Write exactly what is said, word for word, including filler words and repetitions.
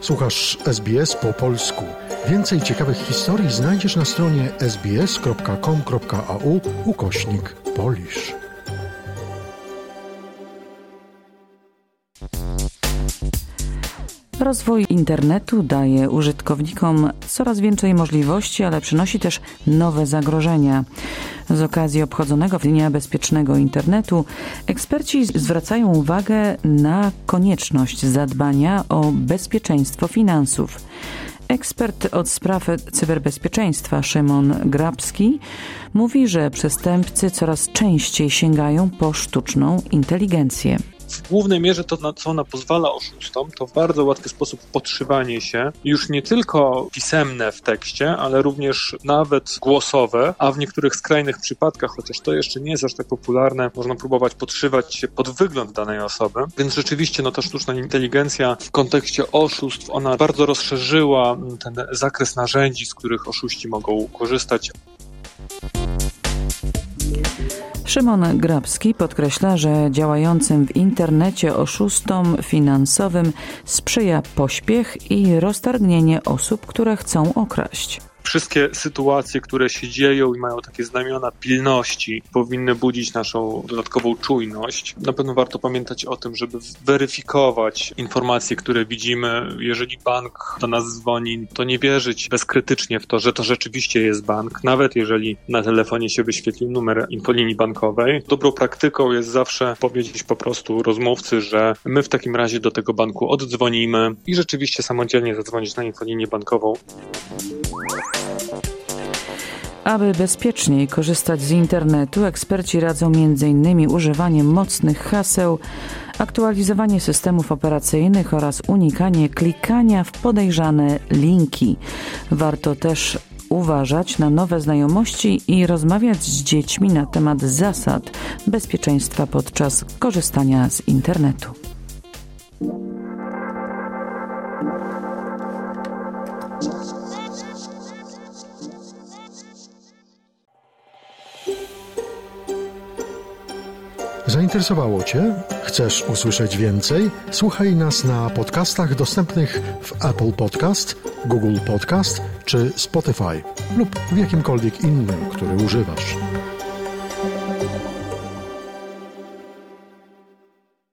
Słuchasz S B S po polsku. Więcej ciekawych historii znajdziesz na stronie sbs.com.au ukośnik Polish. Rozwój internetu daje użytkownikom coraz więcej możliwości, ale przynosi też nowe zagrożenia. Z okazji obchodzonego Dnia Bezpiecznego Internetu eksperci zwracają uwagę na konieczność zadbania o bezpieczeństwo finansów. Ekspert od spraw cyberbezpieczeństwa Szymon Grabski mówi, że przestępcy coraz częściej sięgają po sztuczną inteligencję. W głównej mierze to, na co ona pozwala oszustom, to w bardzo łatwy sposób podszywanie się, już nie tylko pisemne w tekście, ale również nawet głosowe, a w niektórych skrajnych przypadkach, chociaż to jeszcze nie jest aż tak popularne, można próbować podszywać się pod wygląd danej osoby. Więc rzeczywiście no, ta sztuczna inteligencja w kontekście oszustw, ona bardzo rozszerzyła ten zakres narzędzi, z których oszuści mogą korzystać. Szymon Grabski podkreśla, że działającym w internecie oszustom finansowym sprzyja pośpiech i roztargnienie osób, które chcą okraść. Wszystkie sytuacje, które się dzieją i mają takie znamiona pilności, powinny budzić naszą dodatkową czujność. Na pewno warto pamiętać o tym, żeby weryfikować informacje, które widzimy. Jeżeli bank do nas dzwoni, to nie wierzyć bezkrytycznie w to, że to rzeczywiście jest bank, nawet jeżeli na telefonie się wyświetlił numer infolinii bankowej. Dobrą praktyką jest zawsze powiedzieć po prostu rozmówcy, że my w takim razie do tego banku oddzwonimy i rzeczywiście samodzielnie zadzwonić na infolinię bankową. Aby bezpieczniej korzystać z internetu, eksperci radzą między innymi używanie mocnych haseł, aktualizowanie systemów operacyjnych oraz unikanie klikania w podejrzane linki. Warto też uważać na nowe znajomości i rozmawiać z dziećmi na temat zasad bezpieczeństwa podczas korzystania z internetu. Zainteresowało Cię? Chcesz usłyszeć więcej? Słuchaj nas na podcastach dostępnych w Apple Podcast, Google Podcast czy Spotify lub w jakimkolwiek innym, który używasz.